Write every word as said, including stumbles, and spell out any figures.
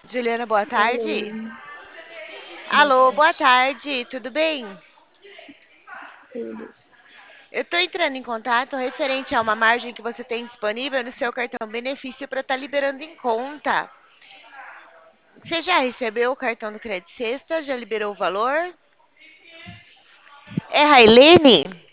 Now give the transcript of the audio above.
Juliana, boa tarde. Alô, boa Alô, boa tarde. tarde, tudo bem? Tudo. Eu estou entrando em contato referente a uma margem que você tem disponível no seu cartão benefício para estar liberando em conta. Você já recebeu o cartão do Crédito Sexta? Já liberou o valor? É Railene?